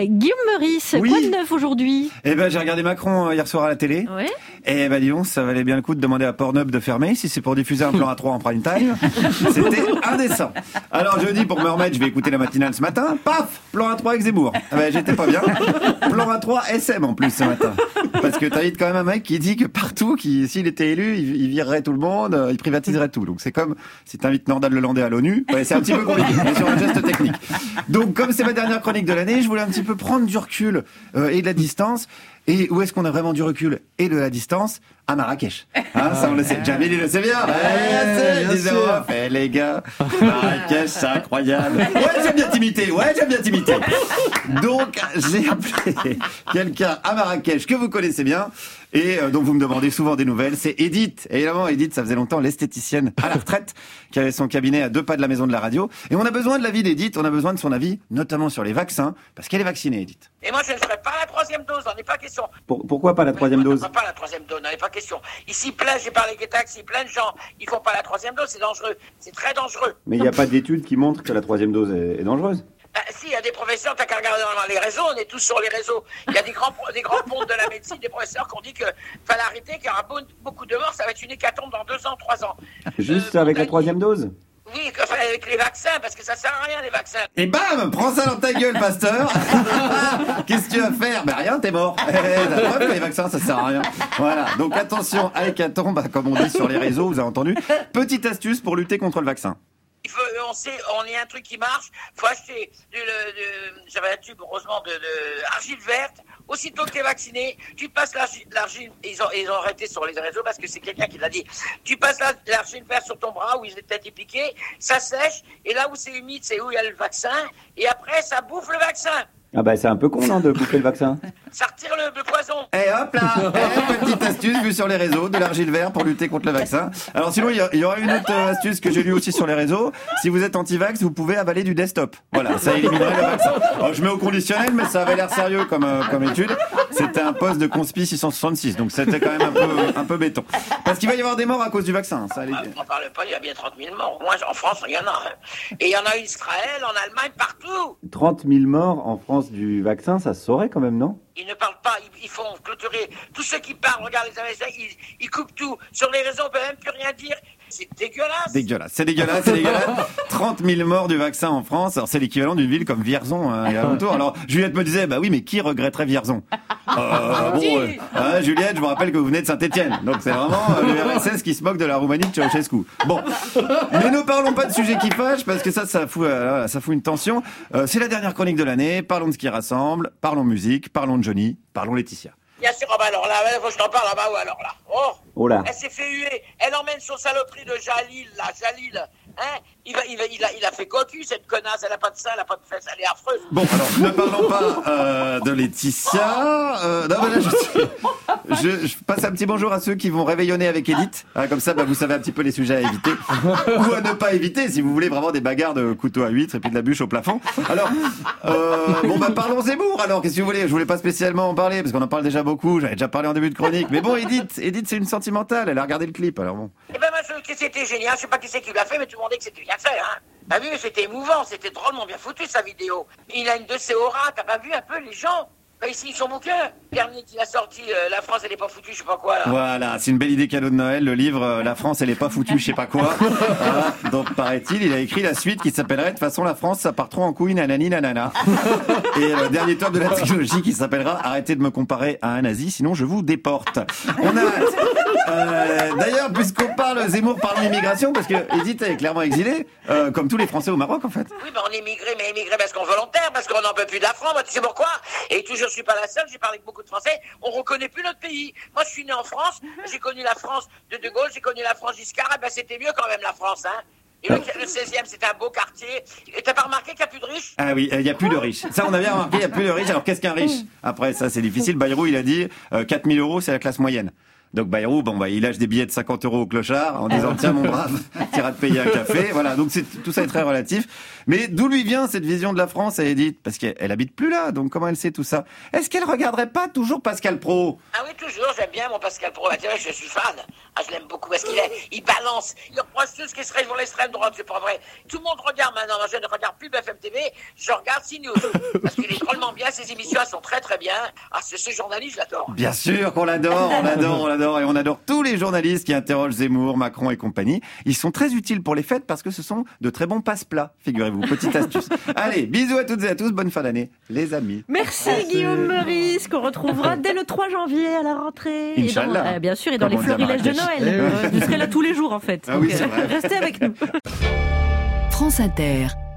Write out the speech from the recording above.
Guillaume Meurice, Oui. quoi de neuf aujourd'hui? Eh ben, j'ai regardé Macron hier soir à la télé. Ouais. Et ben, disons, ça valait bien le coup de demander à Pornhub de fermer si c'est pour diffuser un plan A3 en prime time. C'était indécent. Alors, je dis, pour me remettre, je vais écouter la matinale ce matin. Paf! Plan A3 avec Zemmour. Ah ben, j'étais pas bien. Plan A3 SM en plus ce matin. Parce que t'invites quand même un mec qui dit que partout, s'il était élu, il virerait tout le monde, il privatiserait tout. Donc c'est comme si t'invites Nordal Lelandais à l'ONU. Ouais, c'est un petit peu compliqué, mais sur un geste technique. Donc, comme c'est ma dernière chronique de l'année, je voulais un petit peu prendre du recul et de la distance. Et où est-ce qu'on a vraiment du recul et de la distance? À Marrakech. Hein, ça on le sait. Jamil, il le sait bien. bien sûr. Les gars, Marrakech, c'est incroyable. Ouais, j'aime bien t'imiter. Donc, j'ai appelé quelqu'un à Marrakech que vous connaissez bien et dont vous me demandez souvent des nouvelles. C'est Edith. Et évidemment, Edith, ça faisait longtemps, l'esthéticienne à la retraite, qui avait son cabinet à 2 pas de la maison de la radio. Et on a besoin de l'avis d'Edith, on a besoin de son avis, notamment sur les vaccins, parce qu'elle est vaccinée, Edith. Et moi, je ne ferai pas la 3e dose, n'en est pas question. Pourquoi pas la 3e dose? Pas la 3e dose, n'en est pas question. Ici, j'ai parlé avec les taxis, plein de gens, ils font pas la 3e dose, c'est dangereux. C'est très dangereux. Mais il n'y a pas d'études qui montrent que la 3e dose est dangereuse. Si, il y a des professeurs, t'as qu'à regarder dans les réseaux, on est tous sur les réseaux. Il y a des grands pontes de la médecine, des professeurs qui ont dit qu'il fallait arrêter, qu'il y aura beaucoup de morts, ça va être une hécatombe dans 2 ans, 3 ans. Juste avec la 3e dose? Oui, avec les vaccins, parce que ça sert à rien, les vaccins. Et bam! Prends ça dans ta gueule, pasteur! Qu'est-ce que tu vas faire? Ben rien, t'es mort. La preuve que les vaccins, ça sert à rien. Voilà. Donc attention à hécatombe, comme on dit sur les réseaux, vous avez entendu. Petite astuce pour lutter contre le vaccin. On est un truc qui marche. Faut acheter j'avais un tube, heureusement, de argile verte. Aussitôt que t'es vacciné, tu passes l'argile, ils ont arrêté sur les réseaux parce que c'est quelqu'un qui l'a dit. Tu passes l'argile verte sur ton bras où il était piqué, ça sèche, et là où c'est humide, c'est où il y a le vaccin, et après, ça bouffe le vaccin. Ah bah c'est un peu con, non, de bouffer le vaccin. Ça retire le poison. Et hop là, petite astuce vue sur les réseaux, de l'argile verte pour lutter contre le vaccin. Alors sinon, il y aura une autre astuce que j'ai lue aussi sur les réseaux. Si vous êtes anti-vax, vous pouvez avaler du desktop. Voilà, ça éliminerait le vaccin. Alors, je mets au conditionnel, mais ça avait l'air sérieux comme étude. C'était un poste de conspi 666, donc c'était quand même un peu béton. Parce qu'il va y avoir des morts à cause du vaccin. Ça allait... On parle pas, il y a bien 30 000 morts. Moi, en France, il y en a. Et il y en a en Israël, en Allemagne, partout. 30 000 morts en France du vaccin, ça se saurait quand même, non? Ils ne parlent pas, ils font clôturer. Tous ceux qui parlent, regarde les Américains, ils coupent tout. Sur les réseaux, on peut même plus rien dire. C'est dégueulasse. C'est dégueulasse. 30 000 morts du vaccin en France. Alors, c'est l'équivalent d'une ville comme Vierzon, il y a longtemps. Alors, Juliette me disait, bah oui, mais qui regretterait Vierzon? Juliette, je vous rappelle que vous venez de Saint-Étienne. Donc, c'est vraiment le RSS qui se moque de la Roumanie de Ceausescu. Bon. Mais ne parlons pas de sujets qui fâchent, parce que ça fout une tension. C'est la dernière chronique de l'année. Parlons de ce qui rassemble. Parlons musique. Parlons de Johnny. Parlons Laetitia. Bien sûr, alors là, faut que je t'en parle, alors là. Oh là. Elle s'est fait huer. Elle emmène son saloperie de Jalil. Hein? Il a fait cocu, cette connasse. Elle a pas de sein, elle a pas de fesses, elle est affreuse. Bon, alors, ne parlons pas de Laetitia. Non, mais là, je passe un petit bonjour à ceux qui vont réveillonner avec Edith. Hein, comme ça, vous savez un petit peu les sujets à éviter. Ou à ne pas éviter, si vous voulez vraiment des bagarres de couteau à huître et puis de la bûche au plafond. Alors, parlons Zemmour. Alors, qu'est-ce que vous voulez? Je voulais pas spécialement en parler, parce qu'on en parle déjà beaucoup. J'avais déjà parlé en début de chronique. Mais bon, Edith, c'est une sentimentale. Elle a regardé le clip, alors bon. Eh ben, c'était génial. Je sais pas qui c'est qui l'a fait, mais tout le monde dit que c'était bien fait, hein. T'as vu, c'était émouvant, c'était drôlement bien foutu, sa vidéo. Il a une de ses auras, t'as pas vu un peu les gens? Bah, ici, son bouquin. Dernier qu'il a sorti, La France, elle est pas foutue, je sais pas quoi, là. Voilà, c'est une belle idée cadeau de Noël, le livre La France, elle est pas foutue, je sais pas quoi. Voilà, donc, paraît-il, il a écrit la suite qui s'appellerait De toute façon, la France, ça part trop en couille, nanani, nanana. Et le dernier tome de la trilogie qui s'appellera Arrêtez de me comparer à un nazi, sinon je vous déporte. On a, d'ailleurs, puisqu'on parle, Zemmour parle d'immigration, parce que Edith est clairement exilée, comme tous les Français au Maroc, en fait. Oui, ben, on est émigré parce qu'on est volontaire, parce qu'on n'en peut plus de la France, tu sais pourquoi? Et toujours, je suis pas la seule, j'ai parlé avec beaucoup de Français, on reconnaît plus notre pays. Moi, je suis né en France, j'ai connu la France de Gaulle, j'ai connu la France Giscard, et ben, c'était mieux quand même, la France, hein. Et le 16e, c'était un beau quartier. Et t'as pas remarqué qu'il n'y a plus de riches? Ah oui, il n'y a plus de riches. Ça, on a bien remarqué, il n'y a plus de riches. Alors, qu'est-ce qu'un riche? Après, ça, c'est difficile. Bayrou, il a dit, 4 000 €, c'est la classe moyenne. Donc Bayrou, il lâche des billets de 50 € au clochard en disant tiens mon brave, t'iras te payer un café. Voilà, donc tout ça est très relatif. Mais d'où lui vient cette vision de la France à Edith? Parce qu'elle habite plus là, donc comment elle sait tout ça? Est-ce qu'elle regarderait pas toujours Pascal Praud? Ah oui, toujours, j'aime bien mon Pascal Praud. C'est vrai que je suis fan. Ah, je l'aime beaucoup parce il balance. Il reproche tout ce qui serait sur l'extrême droite, c'est pas vrai. Tout le monde regarde maintenant. Je ne regarde plus BFM TV, je regarde CNews. Parce qu'il est drôlement bien, ses émissions elles sont très très bien. Ah, ce journaliste, je l'adore. Bien sûr qu'on l'adore, on l'adore. Et on adore tous les journalistes qui interrogent Zemmour, Macron et compagnie. Ils sont très utiles pour les fêtes parce que ce sont de très bons passe-plats, figurez-vous. Petite astuce. Allez, bisous à toutes et à tous, bonne fin d'année, les amis. Merci Guillaume Meurice, qu'on retrouvera dès le 3 janvier à la rentrée. Inch'Allah. Bien sûr, et dans Comme les on dit à florilèges de Marrakech. Noël. Vous serez là tous les jours en fait. Ah oui, Donc, c'est vrai. restez avec nous. France Inter.